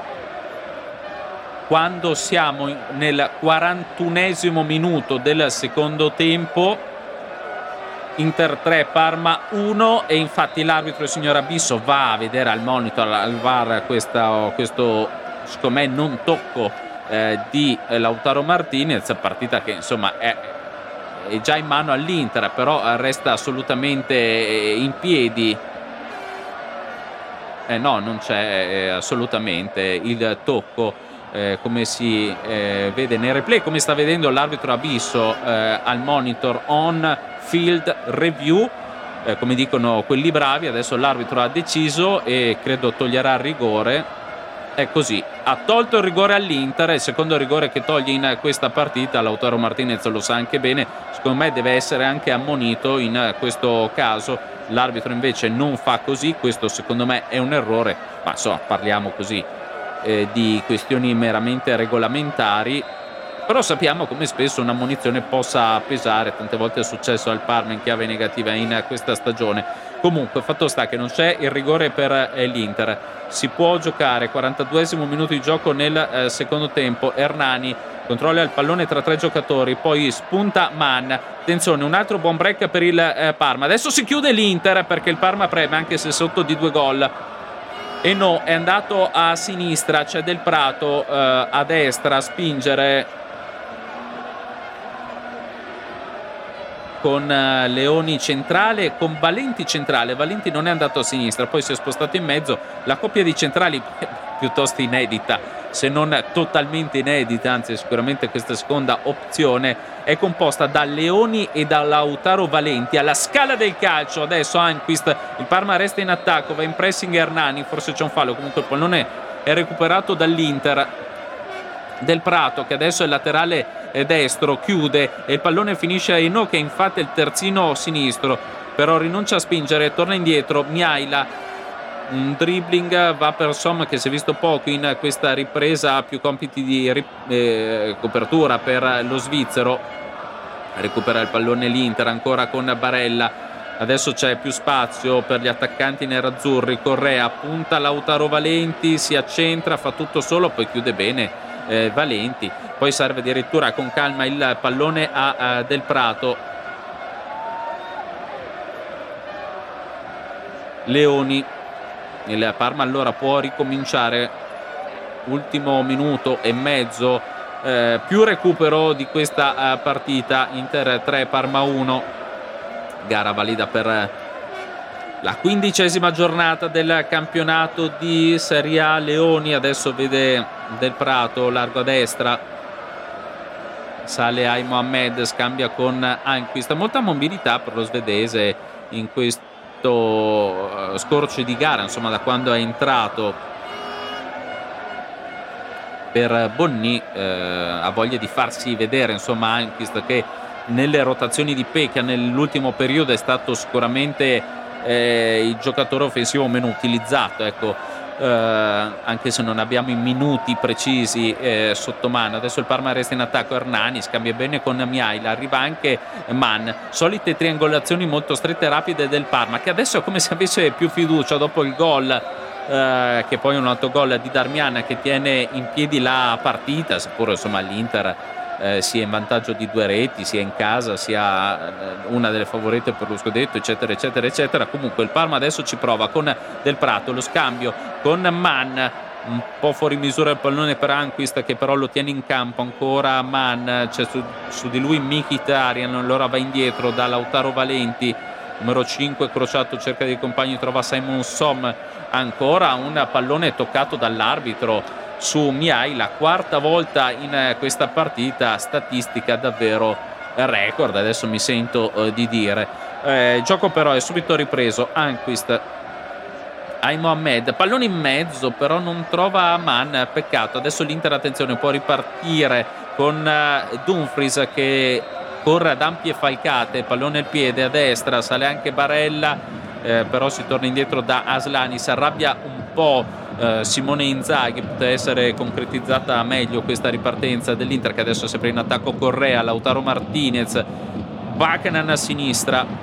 quando siamo nel quarantunesimo minuto del secondo tempo. Inter tre, Parma uno, e infatti l'arbitro, il signor Abisso, va a vedere al monitor, al V A R, questa, questo secondo me non tocco eh, di Lautaro Martinez, partita che insomma è, è già in mano all'Inter, però resta assolutamente in piedi. Eh no, non c'è eh, assolutamente il tocco, eh, come si eh, vede nel replay, come sta vedendo l'arbitro Abisso eh, al monitor on field review, eh, come dicono quelli bravi. Adesso l'arbitro ha deciso e credo toglierà il rigore. È così, ha tolto il rigore all'Inter, il secondo rigore che toglie in questa partita. Lautaro Martinez lo sa anche bene, secondo me deve essere anche ammonito in questo caso. L'arbitro invece non fa così, questo secondo me è un errore, ma insomma parliamo così eh, di questioni meramente regolamentari. Però sappiamo come spesso un'ammonizione possa pesare, tante volte è successo al Parma in chiave negativa in questa stagione. Comunque fatto sta che non c'è il rigore per l'Inter, si può giocare, quarantaduesimo minuto di gioco nel eh, secondo tempo. Hernani controlla il pallone tra tre giocatori, poi spunta Mann, attenzione, un altro buon break per il eh, Parma. Adesso si chiude l'Inter perché il Parma preme anche se sotto di due gol. E no, è andato a sinistra, c'è Del Prato eh, a destra a spingere con Leoni centrale, con Valenti centrale. Valenti non è andato a sinistra, poi si è spostato in mezzo. La coppia di centrali piuttosto inedita, se non totalmente inedita, anzi sicuramente questa seconda opzione è composta da Leoni e da Lautaro Valenti. Alla Scala del calcio adesso Anquist, il Parma resta in attacco, va in pressing Hernani, forse c'è un fallo, comunque il pallone è recuperato dall'Inter. Del Prato, che adesso è laterale destro, chiude e il pallone finisce a Eno, che infatti è il terzino sinistro, però rinuncia a spingere, torna indietro. Miaila, un dribbling, va per Somma che si è visto poco in questa ripresa, più compiti di eh, copertura per lo svizzero. Recupera il pallone l'Inter ancora con Barella, adesso c'è più spazio per gli attaccanti nerazzurri. Correa punta Lautaro Valenti, si accentra, fa tutto solo, poi chiude bene Eh, Valenti, poi serve addirittura con calma il pallone a, a Del Prato. Leoni, il Parma allora può ricominciare, ultimo minuto e mezzo, eh, più recupero di questa eh, partita. Inter tre, Parma uno, gara valida per la quindicesima giornata del campionato di Serie A. Leoni adesso vede Del Prato largo a destra, sale Ai Mohamed, scambia con Anquist. Molta mobilità per lo svedese in questo scorcio di gara, insomma da quando è entrato per Bonni. Eh, ha voglia di farsi vedere, insomma Anquist, che nelle rotazioni di Pecchia nell'ultimo periodo è stato sicuramente eh, il giocatore offensivo meno utilizzato, ecco, eh, anche se non abbiamo i minuti precisi eh, sotto mano. Adesso il Parma resta in attacco, Hernani scambia bene con Miaila, arriva anche Mann, solite triangolazioni molto strette e rapide del Parma, che adesso è come se avesse più fiducia dopo il gol, eh, che poi è un autogol di Darmian che tiene in piedi la partita, seppure insomma l'Inter eh, sia in vantaggio di due reti, sia in casa, sia eh, una delle favorite per lo scudetto, eccetera eccetera eccetera. Comunque il Parma adesso ci prova con Del Prato, lo scambio con Mann, un po' fuori misura il pallone per Anquist, che però lo tiene in campo ancora Mann, c'è su, su di lui Mkhitaryan, allora va indietro da Lautaro Valenti, numero cinque crociato, cerca dei compagni, trova Simon Som, ancora un pallone toccato dall'arbitro su Miai, la quarta volta in questa partita, statistica davvero record, adesso mi sento eh, di dire. Eh, il gioco però è subito ripreso, Anquist ai Mohamed, pallone in mezzo, però non trova Mann, peccato. Adesso l'Inter, attenzione, può ripartire con Dumfries che corre ad ampie falcate, pallone al piede a destra, sale anche Barella, eh, però si torna indietro da Aslani, si arrabbia un po' eh, Simone Inzaghi, poteva essere concretizzata meglio questa ripartenza dell'Inter, che adesso è sempre in attacco. Correa, Lautaro Martinez, Buchanan a sinistra,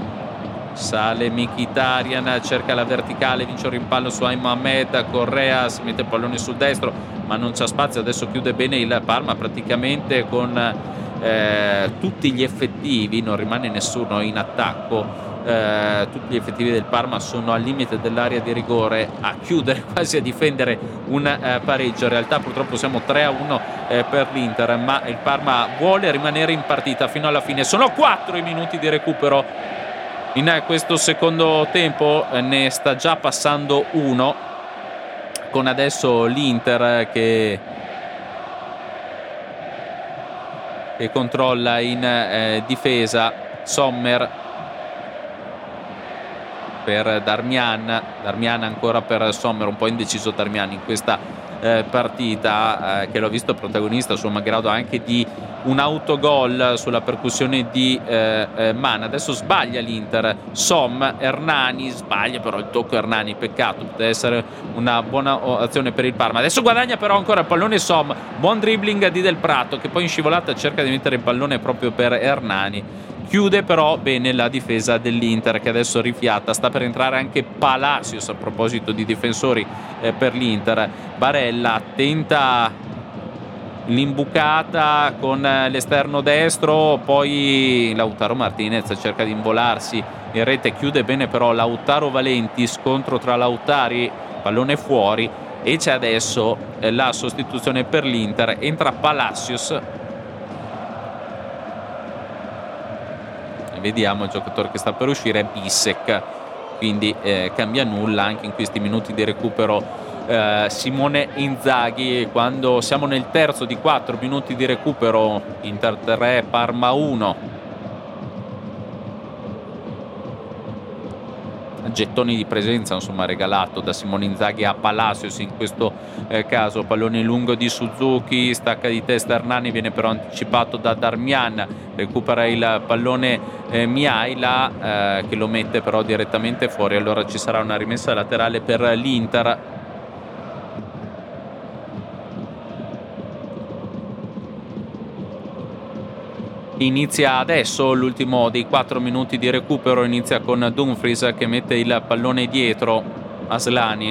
sale Mkhitaryan, cerca la verticale, vince un rimpallo su Aim Mohamed, Correa si mette il pallone sul destro ma non c'è spazio, adesso chiude bene il Parma praticamente con eh, tutti gli effettivi, non rimane nessuno in attacco, eh, tutti gli effettivi del Parma sono al limite dell'area di rigore, a chiudere, quasi a difendere un eh, pareggio. In realtà purtroppo siamo tre a uno eh, per l'Inter, ma il Parma vuole rimanere in partita fino alla fine. Sono quattro i minuti di recupero in questo secondo tempo, ne sta già passando uno, con adesso l'Inter che, che controlla in eh, difesa. Sommer per Darmian, Darmian ancora per Sommer, un po' indeciso Darmian in questa eh, partita, eh, che l'ho visto protagonista, suo malgrado, anche di un autogol sulla percussione di eh, eh, Mann. Adesso sbaglia l'Inter, Som, Hernani sbaglia, però il tocco Hernani, peccato, poteva essere una buona azione per il Parma. Adesso guadagna però ancora il pallone Som, buon dribbling di Del Prato che poi in scivolata cerca di mettere il pallone proprio per Hernani. Chiude però bene la difesa dell'Inter, che adesso rifiata, sta per entrare anche Palacios a proposito di difensori eh, per l'Inter. Barella tenta l'imbucata con l'esterno destro, poi Lautaro Martinez cerca di involarsi in rete, chiude bene però Lautaro Valenti, scontro tra Lautari, pallone fuori, e c'è adesso eh, la sostituzione per l'Inter, entra Palacios. Vediamo il giocatore che sta per uscire è Bissek, quindi eh, cambia nulla anche in questi minuti di recupero eh, Simone Inzaghi. Quando siamo nel terzo di quattro minuti di recupero, Inter tre Parma uno, gettoni di presenza insomma regalato da Simone Inzaghi a Palacios in questo eh, caso. Pallone lungo di Suzuki, stacca di testa Hernani, viene però anticipato da Darmian, recupera il pallone eh, Miaila eh, che lo mette però direttamente fuori, allora ci sarà una rimessa laterale per l'Inter. Inizia adesso l'ultimo dei quattro minuti di recupero, inizia con Dumfries che mette il pallone dietro, Aslani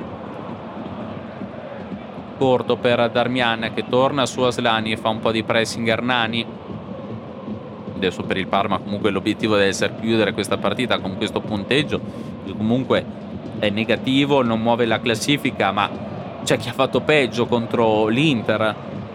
corto per Darmian che torna su Aslani e fa un po' di pressing Hernani. Adesso per il Parma comunque l'obiettivo deve essere chiudere questa partita con questo punteggio, che comunque è negativo, non muove la classifica, ma c'è chi ha fatto peggio contro l'Inter.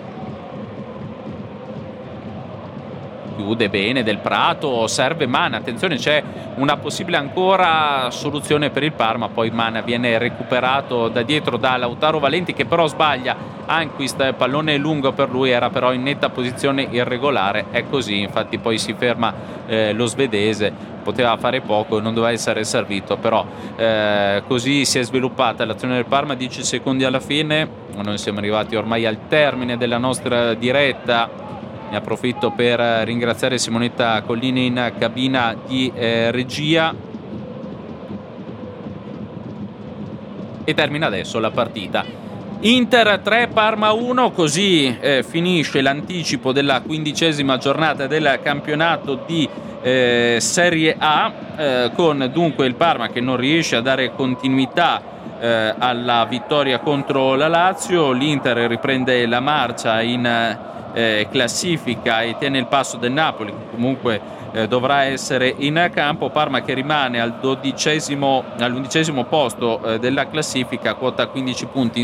Chiude bene Del Prato, serve Mann, attenzione, c'è una possibile ancora soluzione per il Parma, poi Mann viene recuperato da dietro da Lautaro Valenti che però sbaglia. Anquist, pallone lungo per lui, era però in netta posizione irregolare, è così, infatti poi si ferma eh, lo svedese, poteva fare poco, non doveva essere servito, però eh, così si è sviluppata l'azione del Parma. Dieci secondi alla fine, noi siamo arrivati ormai al termine della nostra diretta. Ne approfitto per ringraziare Simonetta Collini in cabina di eh, regia. e termina adesso la partita. Inter tre, Parma uno, così eh, finisce l'anticipo della quindicesima giornata del campionato di eh, Serie A, eh, con dunque il Parma che non riesce a dare continuità eh, alla vittoria contro la Lazio. L'Inter riprende la marcia in eh, classifica e tiene il passo del Napoli, che comunque eh, dovrà essere in campo. Parma che rimane al dodicesimo, all'undicesimo posto eh, della classifica, quota quindici punti.